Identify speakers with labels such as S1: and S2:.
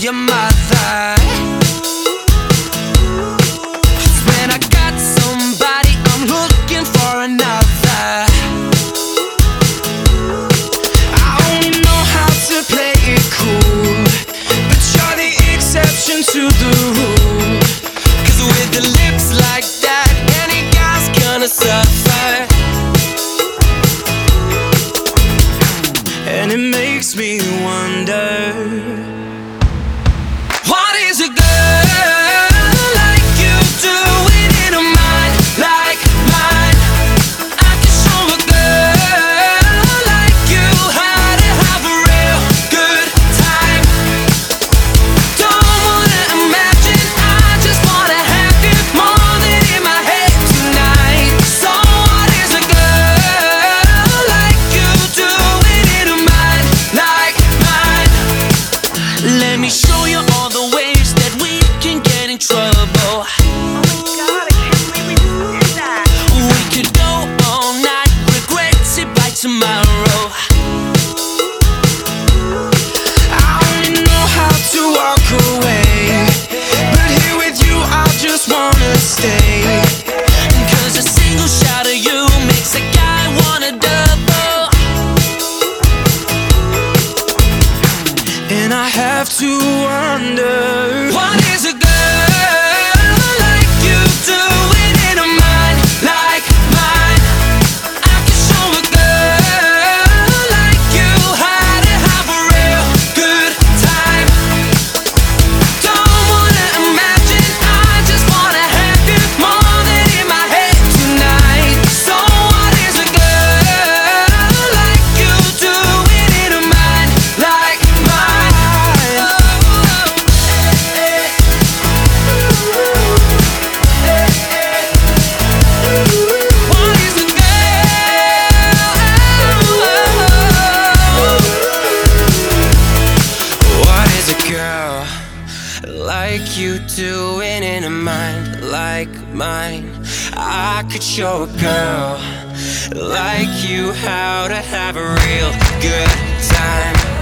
S1: your mother. 'Cause when I got somebody, I'm looking for another. I only know how to play it cool, but you're the exception to the rule. 'Cause with the lips like that, any guy's gonna suffer. And it makes me wonder, what is a girl like you doing in a mind like mine? I can show a girl like you how to have a real good time. Don't wanna imagine, I just wanna have you more than in my head tonight. So what is a girl like you doing in a mind like mine? Let me show you all the ways that we can get in trouble.
S2: Oh my god, I can't believe we just did that.
S1: We could go all night, regret it by tomorrow. I only know how to walk away, but here with you I just wanna stay. 'Cause a single shot of you makes a guy wanna double. And I have to wonder, what is a girl like you doing in a mind like mine? I can show a girl like you how to have a real good time. Don't wanna imagine, I just wanna have you more than in my head tonight. So what is a girl like you doing in a mind like mine? What is a girl? What is a girl like you doing in a mind like mine? I could show a girl like you how to have a real good time.